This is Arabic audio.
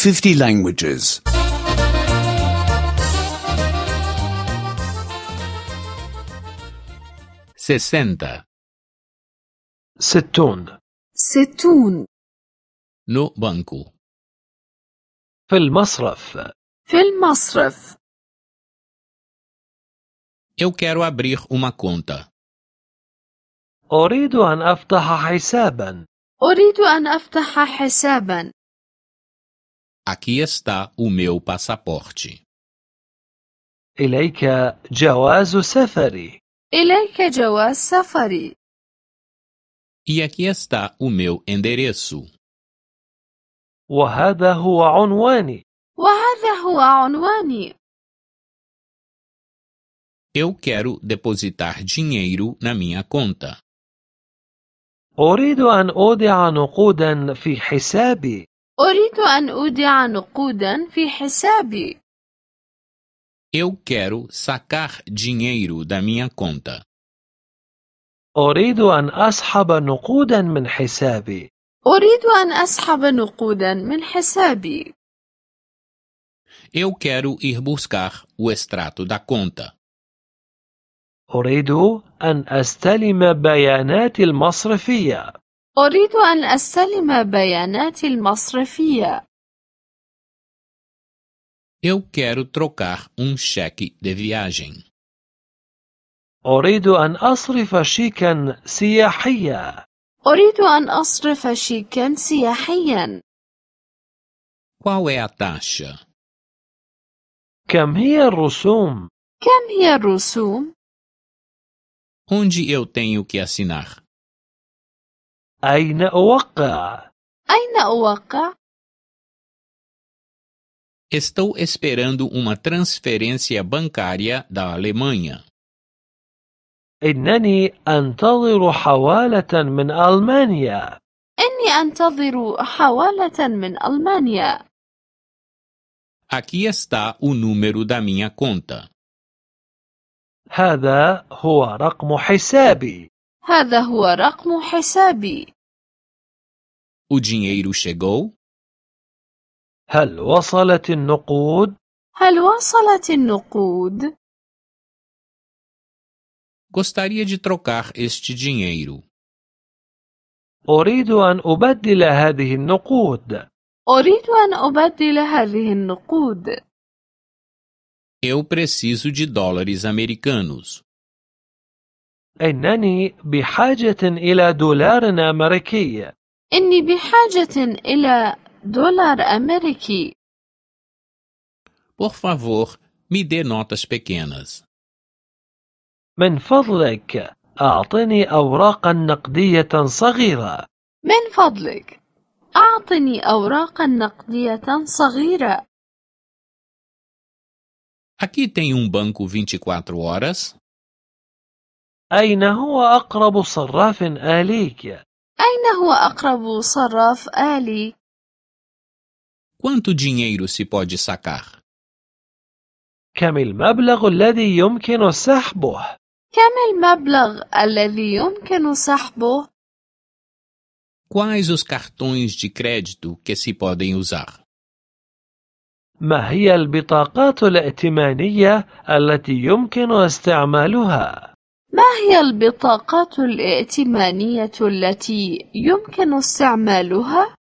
50 languages. 60. 60. 60. No banco. في المصرف. في المصرف. Eu quero abrir uma conta. أريد أن أفتح حسابا. أريد أن أفتح حسابا. Aqui está o meu passaporte. إليك جواز سفري. إليك جواز سفري. E aqui está o meu endereço. وهذا هو عنواني. وهذا هو عنواني. Eu quero depositar dinheiro na minha conta. أريد أن أودع نقودا في حسابي. أريد أن أودع نقودا في حسابي. Eu quero sacar dinheiro da minha conta. أريد أن أسحب نقودا من حسابي. أريد أن أسحب نقودا من حسابي. Eu quero ir buscar o extrato da conta. أريد أن أستلم بيانات المصرفية. أريد أن أستلم بيانات المصرفية. Eu quero trocar cheque de viagem. أريد أن أصرف شيكا سياحيا. أريد أن أصرف شيكا سياحيا. Qual é a taxa? كم هي الرسوم؟ كم هي الرسوم؟ Onde eu tenho que assinar? أين أوقع؟ أين أوقع؟ Estou esperando uma transferência bancária da Alemanha. إنني أنتظر حوالة من ألمانيا. إني أنتظر حوالة من ألمانيا. Aqui está o número da minha conta. هذا هو رقم حسابي. هذا هو رقم حسابي. O dinheiro chegou? هل وصلت النقود؟ هل وصلت النقود؟ Gostaria de trocar este dinheiro. أريد أن أبدل هذه النقود. أريد أن أبدل هذه النقود. Eu preciso de dólares americanos. إنني بحاجة إلى دولار أمريكي. إني بحاجة إلى دولار أمريكي. Por favor, me dê notas pequenas. من فضلك أعطني أوراقا نقدية صغيرة. من فضلك أعطني أوراقا نقدية صغيرة. Aqui tem banco 24 horas? أين هو أقرب صراف آليك؟ أين هو أقرب صراف آلي؟ Quanto dinheiro se pode sacar? كم المبلغ الذي يمكن سحبه؟ كم المبلغ الذي يمكن سحبه؟ Quais os cartões de crédito que se podem usar? ما هي البطاقات الائتمانية التي يمكن استعمالها؟ ما هي البطاقات الائتمانية التي يمكن استعمالها؟